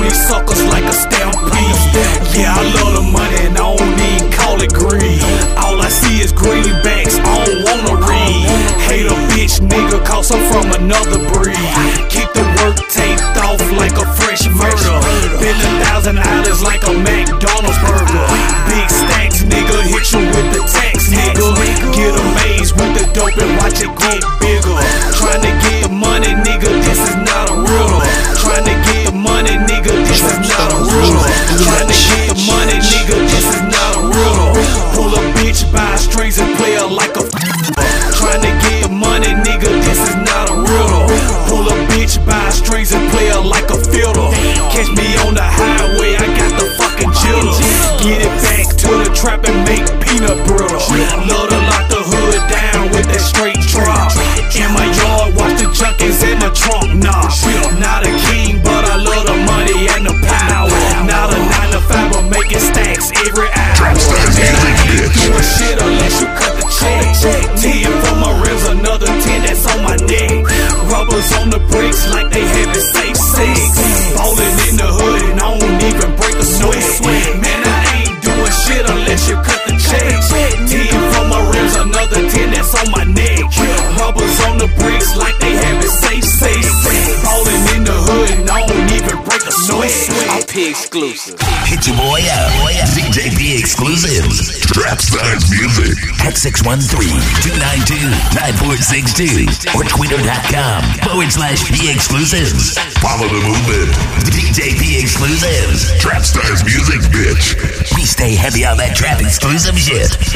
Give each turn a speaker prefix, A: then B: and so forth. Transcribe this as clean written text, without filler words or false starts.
A: these suckers like a stampede. Yeah, I love the money and I don't even call it greed. All I see is greenbacks, I don't wanna read. Hate a bitch nigga cause I'm from another breed. Keep the work taped off like a fresh murder. Bill $1,000 like a McDonald's burger. Big stacks nigga, hit you with the tax nigga. Get amazed with the dope and watch it get bigger. Trying to get the money nigga, this is not a riddle. Trying to get the money nigga, this is not a riddle. Trying to get the money nigga, this is not a riddle. Pull a bitch by strings and play her like a trying to get the money nigga, this is not a riddle. Pull a bitch by strings and play her like a fiddle. Catch me on the highway, I got the fucking jitters. Get it back to the trap and make peanut brittle. Love to lock the hood down with that straight drop. In my yard, watch the junkies in my trunk knob. Not a king, but I love the money and the power. Not a 9 to 5, but making stacks every hour. And I ain't doing shit unless you cut the check. 10 for my rims, another 10 that's on my neck. Rubbers on the bricks like they having safe sex. Ballin' in the hood and I don't even break a sweat. Man, I ain't doing shit unless you cut the check. 10 for my rims, another 10 that's on my neck. Rubbers on the bricks like they having safe sex. Ballin' in the hood and I don't even break a sweat. I'm P exclusive.
B: Hit your boy up. DJ P exclusives.
C: Trapstars Music.
B: At 613-292-9462 or twitter.com/P exclusives.
C: Follow the movement.
B: DJ P exclusives.
C: Trapstars Music, bitch.
B: We stay heavy on that trap exclusive shit.